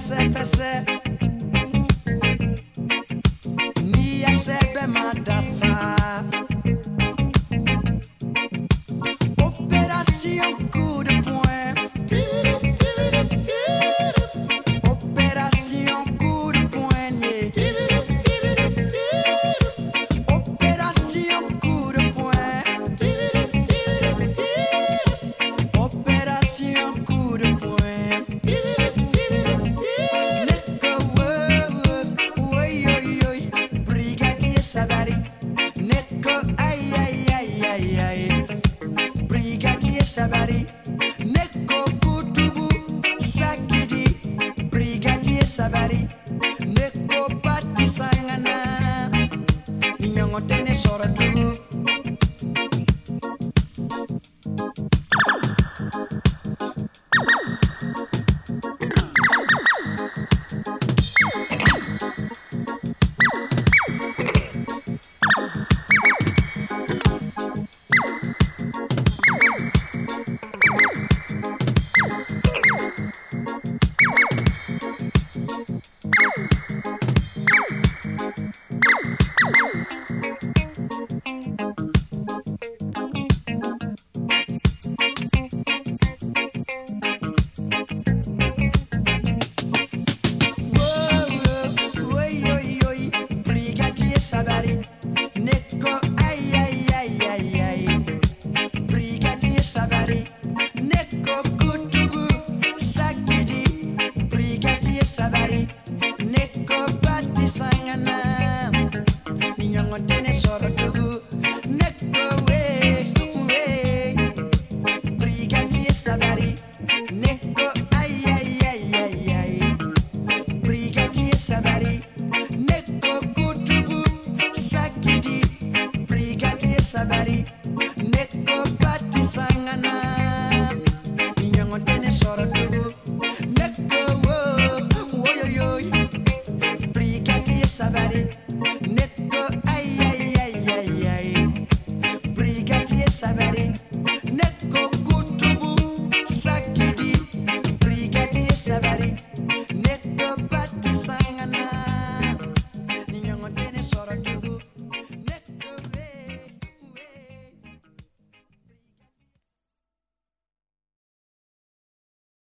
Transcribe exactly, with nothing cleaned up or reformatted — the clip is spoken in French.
fese fese ni ya sebe madafa opération coup de poing opération coup de poignet opération coup de poing opération coup de poing. Sabari, Neko Kutubu, Sakidi, Brigadier Sabari, Neko Pati Sangana, Ninyongotene Soratu. Sabari, Neko ay ay ay ay ay, Brigadier Sabari, Neko Kutubu, Sakidi, Brigadier Sabari, Neko Pati Sangana, Ninyongotene Soratugu, Neko we we, Brigadier Sabari, Neko ay ay ay ay ay, Brigadier Sabari, Neko Sakidi, Brigadier Sabari, Neko Pati Sangana, Ninyongotene Soratugu, Neko wo, wo yo yo, Brigadier Sabari.